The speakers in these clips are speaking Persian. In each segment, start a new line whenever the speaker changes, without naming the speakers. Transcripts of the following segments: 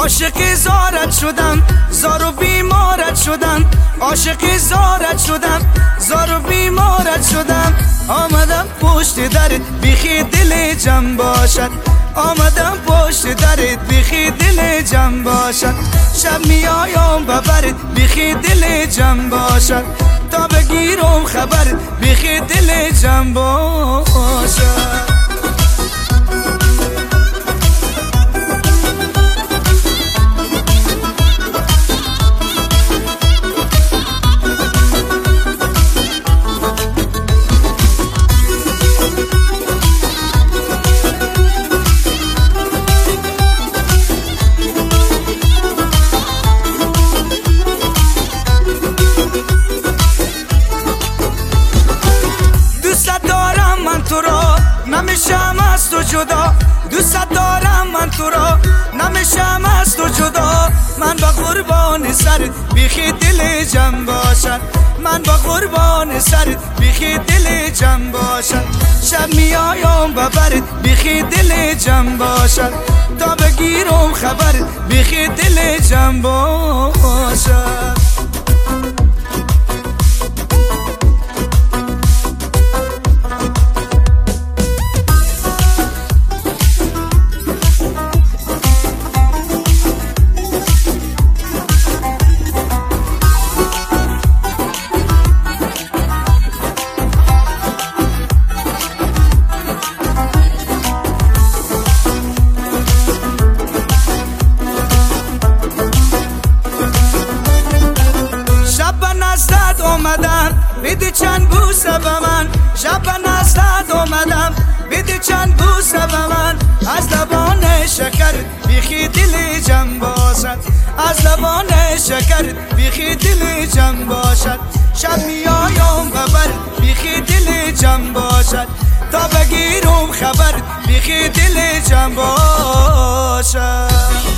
عاشق زارت شدم، زار و بیمارت شدم. عاشق زارت شدم، زار و بیمارت شدم. آمدم پشت درت بیخی دل جمع باشد. آمدم پشت درت بیخی دل جمع باشد. شب میایم ببرت بیخی دل جمع باشد. تا بگیرم خبرت بیخی دل جمع باشد. نمیشم از تو جدا، دوست دارم من تو را. نمیشم از تو جدا، من با قربان سرت بیخی دل جمع باشد. من با قربان سرت بیخی دل جمع باشد. شب میایم ببرت بیخی دل جمع باشد. تا بگیرم خبرت بیخی دل جمع باشد. بده چند بوسه به من، شب نزدت اومدم. بده چند بوسه به من، از لبان شکر بیخی دل جمع باشد. از لبان شکر بیخی دل جمع باشد. شب میایم ببر بیخی دل جمع باشد. تا بگیرم خبر بیخی دل جمع باشد.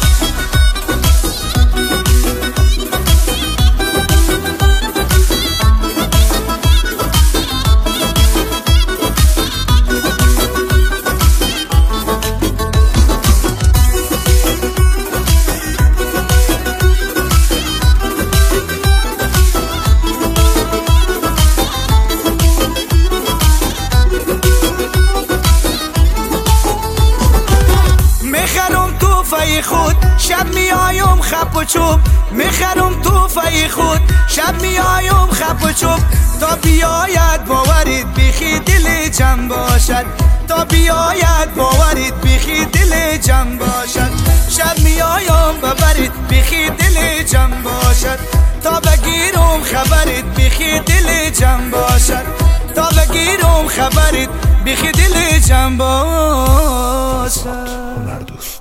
خود شب میایم خپ و چوب. میخرم توفه خود شب میایم خپ و چوب. تا بیاید باورید بیخی دل جمع باشد. تا بیاید باورید بیخی دل جمع باشد. شب میایم ببرید بیخی دل جمع باشد. تا بگیرم خبرید بیخی دل جمع باشد. تا بگیرم خبرید بیخی دل جمع باشد.